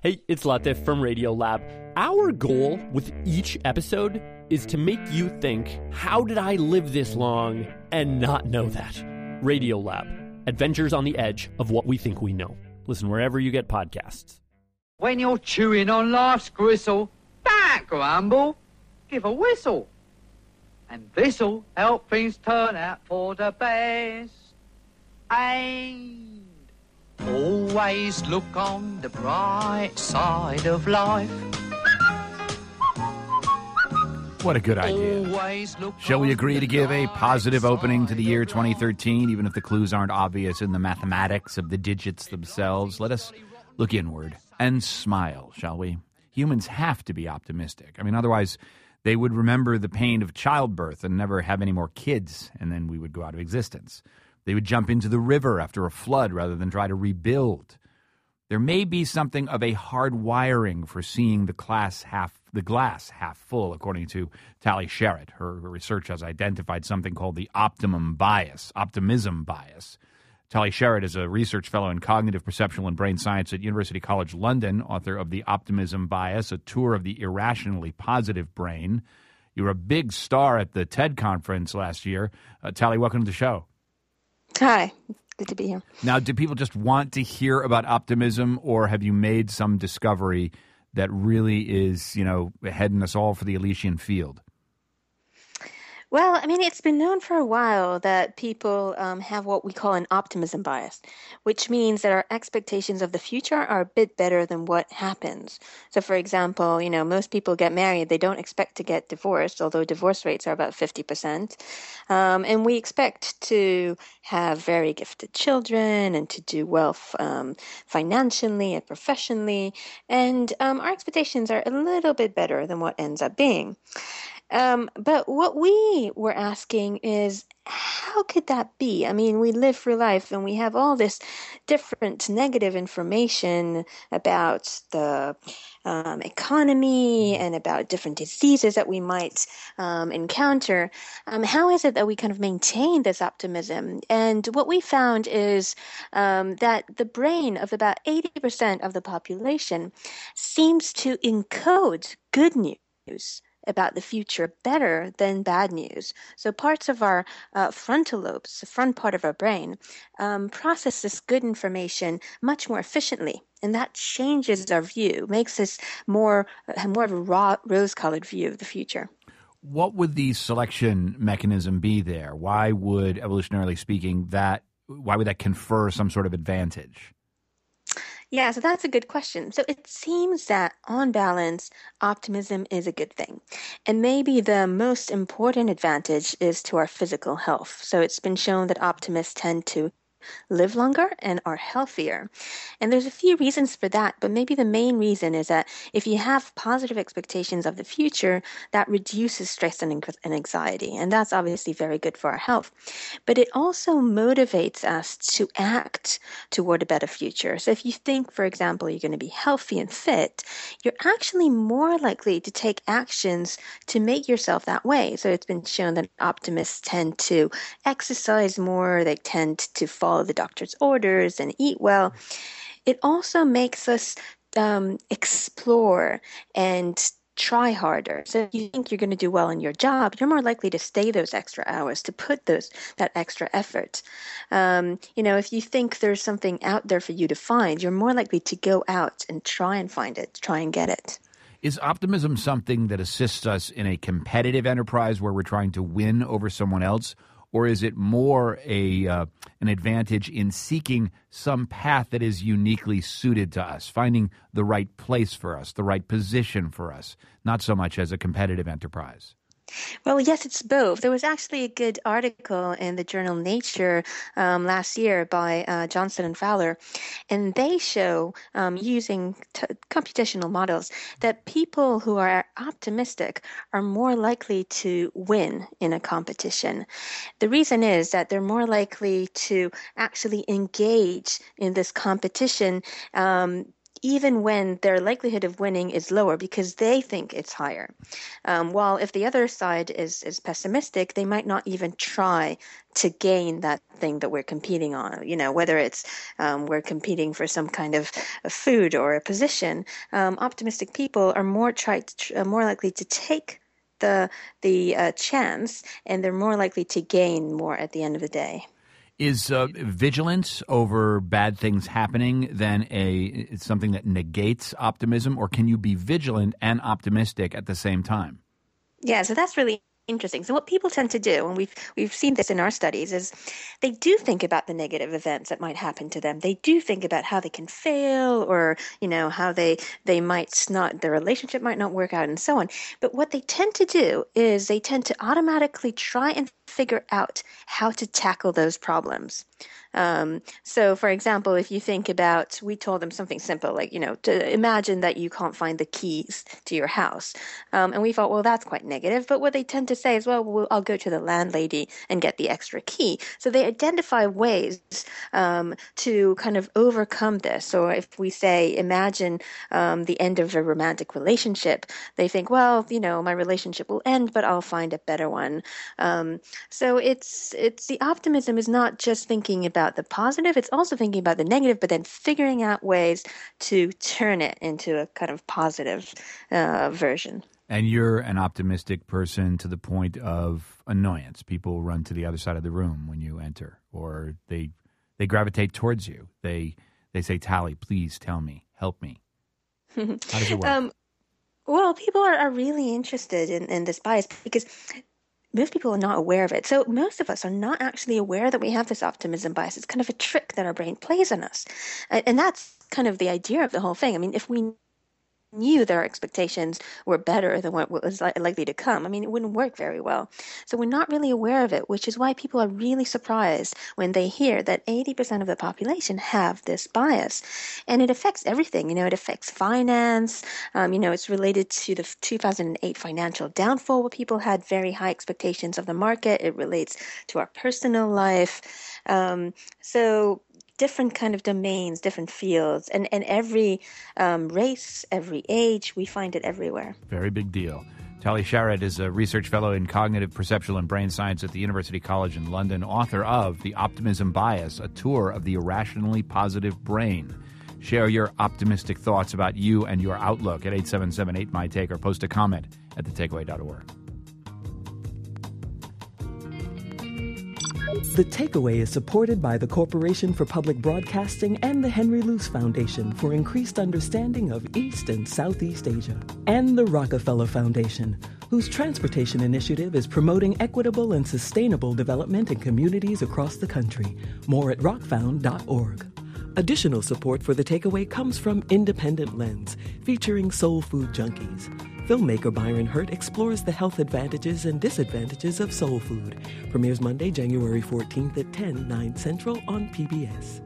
Hey, it's Latif from Radiolab. Our goal with each episode is to make you think, how did I live this long and not know that? Radiolab, adventures on the edge of what we think we know. Listen wherever you get podcasts. When you're chewing on life's gristle, don't grumble, give a whistle. And this'll help things turn out for the best. And always look on the bright side of life. What a good idea. Shall we agree to give a positive opening to the year 2013, even if the clues aren't obvious in the mathematics of the digits themselves? Let us look inward and smile, shall we? Humans have to be optimistic. I mean, otherwise they would remember the pain of childbirth and never have any more kids, and then we would go out of existence. They would jump into the river after a flood rather than try to rebuild. There may be something of a hard wiring for seeing the glass half full, according to Tali Sharot. Her research has identified something called the optimism bias. Tali Sharot is a research fellow in cognitive, perceptual, and brain science at University College London, author of The Optimism Bias, a tour of the irrationally positive brain. You were a big star at the TED conference last year. Tali, welcome to the show. Hi. Good to be here. Now, do people just want to hear about optimism, or have you made some discovery that really is, heading us all for the Elysian field? Well, I mean, it's been known for a while that people have what we call an optimism bias, which means that our expectations of the future are a bit better than what happens. So, for example, most people get married. They don't expect to get divorced, although divorce rates are about 50%. And we expect to have very gifted children and to do well financially and professionally. And our expectations are a little bit better than what ends up being. But what we were asking is, how could that be? I mean, we live through life and we have all this different negative information about the economy and about different diseases that we might encounter. How is it that we kind of maintain this optimism? And what we found is that the brain of about 80% of the population seems to encode good news about the future better than bad news. So parts of our frontal lobes, the front part of our brain, process this good information much more efficiently. And that changes our view, makes us more of a rose-colored view of the future. What would the selection mechanism be there? Why would, evolutionarily speaking, why would that confer some sort of advantage? Yeah, so that's a good question. So it seems that on balance, optimism is a good thing. And maybe the most important advantage is to our physical health. So it's been shown that optimists tend to live longer and are healthier. And there's a few reasons for that, but maybe the main reason is that if you have positive expectations of the future, that reduces stress and anxiety. And that's obviously very good for our health. But it also motivates us to act toward a better future. So if you think, for example, you're going to be healthy and fit, you're actually more likely to take actions to make yourself that way. So it's been shown that optimists tend to exercise more, they tend to follow the doctor's orders and eat well. It also makes us explore and try harder. So if you think you're going to do well in your job, you're more likely to stay those extra hours, to put that extra effort. If you think there's something out there for you to find, you're more likely to go out and try and find it, try and get it. Is optimism something that assists us in a competitive enterprise where we're trying to win over someone else? Or is it more an advantage in seeking some path that is uniquely suited to us, finding the right place for us, the right position for us, not so much as a competitive enterprise? Well, yes, it's both. There was actually a good article in the journal Nature last year by Johnson and Fowler, and they show, using computational models, that people who are optimistic are more likely to win in a competition. The reason is that they're more likely to actually engage in this competition even when their likelihood of winning is lower because they think it's higher. While if the other side is pessimistic, they might not even try to gain that thing that we're competing on, whether it's we're competing for some kind of a food or a position. Optimistic people are more likely to take the chance, and they're more likely to gain more at the end of the day. Is vigilance over bad things happening then something that negates optimism, or can you be vigilant and optimistic at the same time? Yeah, so that's really interesting. So what people tend to do, and we've seen this in our studies, is they do think about the negative events that might happen to them. They do think about how they can fail, or how they might not, their relationship might not work out, and so on. But what they tend to do is they tend to automatically try and figure out how to tackle those problems. So, for example, if you think about, we told them something simple, like, to imagine that you can't find the keys to your house. And we thought, well, that's quite negative. But what they tend to say is, well, I'll go to the landlady and get the extra key. So they identify ways to kind of overcome this. Or if we say, imagine the end of a romantic relationship, they think, well, my relationship will end, but I'll find a better one. So it's the optimism is not just thinking about the positive, it's also thinking about the negative, but then figuring out ways to turn it into a kind of positive version. And you're an optimistic person to the point of annoyance. People run to the other side of the room when you enter, or they gravitate towards you. They say, Tally, please tell me, help me. How does it work? Well, people are really interested in this bias because most people are not aware of it. So most of us are not actually aware that we have this optimism bias. It's kind of a trick that our brain plays on us. And that's kind of the idea of the whole thing. I mean, if we knew their expectations were better than what was likely to come, it wouldn't work very well. So we're not really aware of it, which is why people are really surprised when they hear that 80% of the population have this bias. And it affects everything. It affects finance. It's related to the 2008 financial downfall, where people had very high expectations of the market. It relates to our personal life. So different kind of domains, different fields, and every race, every age, we find it everywhere. Very big deal. Tally Sharot is a research fellow in cognitive, perceptual, and brain science at the University College in London, author of The Optimism Bias, a tour of the irrationally positive brain. Share your optimistic thoughts about you and your outlook at 877-8MyTake, or post a comment at thetakeaway.org. The Takeaway is supported by the Corporation for Public Broadcasting and the Henry Luce Foundation for increased understanding of East and Southeast Asia, and the Rockefeller Foundation, whose transportation initiative is promoting equitable and sustainable development in communities across the country. More at rockfound.org. Additional support for The Takeaway comes from Independent Lens, featuring soul food junkies. Filmmaker Byron Hurt explores the health advantages and disadvantages of soul food. Premieres Monday, January 14th at 10, 9 Central on PBS.